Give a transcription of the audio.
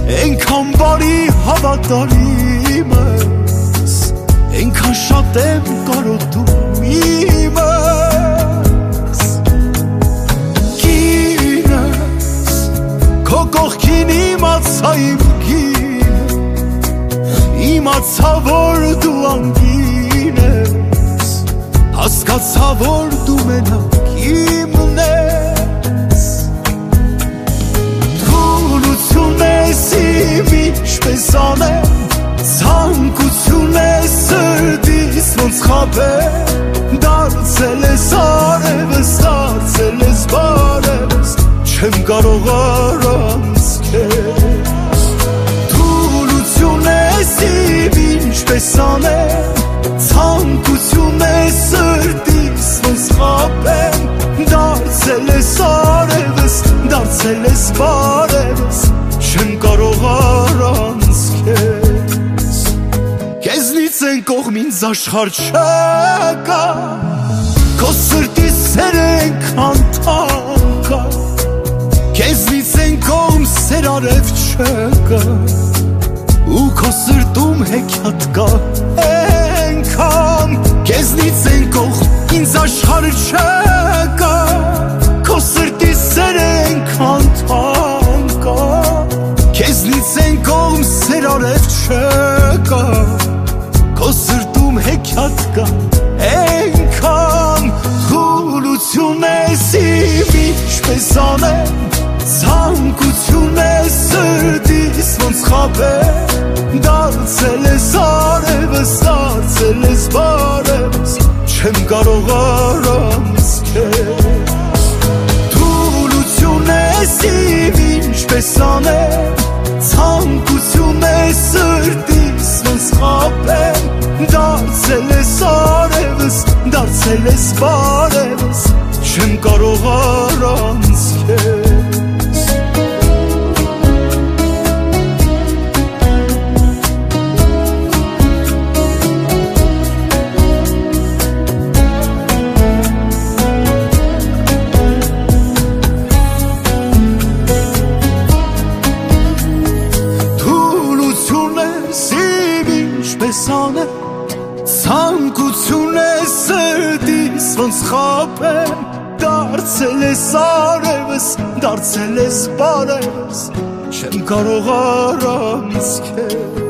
Ենքան բարի հավատարիմ ես, ենքան շատ եմ կարոտում իմս Կինս, քո կողքին իմացա իմ կինը Իմացա, որ դու անգին ես Հասկացա, որ դու մենակ իմն ես Թուլություն ես իմ ինչպես անեմ Ցանկություն ես սրտիս ոնց խաբեմ Դարձել ես արևս, դարձել ես բարևս Չեմ կարող առանց քեզ Թուլություն ես իմ ինչպես անեմ Ցանկություն ես սրտիս ոնց խաբեմ Դարձել ես արևս, դարձել ես բարևս Չեմ կարող առանց քեզ Քեզնից են կողմինց աշխարհ չկա Քո սրտի սերը ենքան թանկ ա Քեզնից են կողմ սեր արև չկա Ու քո սրտում հեքիաթ կա Ենքան Քեզնից են կողմ ինձ աշխարհ չկա Քո սրտի սերը ենքան թանկ ա Քեզնից են կողմ սեր արև չկա Քո սրտում հեքիաթ կա Ենքան Խուլություն ես իմ ինչպես անեմ Ցանկություն ես սրտիս ոնց խաբեմ Դարձել ես արևս, դարձել ես բարևս Չեմ կարող առանց քեզ Թուլություն ես իմ ինչպես անեմ Ցանկություն ես սրտիս ոնց խաբեմ Դարձել ես արևս, դարձել ես բարևս Չեմ կարող առանց քեզ Ցանկություն ես սրտիս ոնց խաբեմ Դարձել ես արևս, դարձել ես բարևս Չեմ կարող առանց քեզ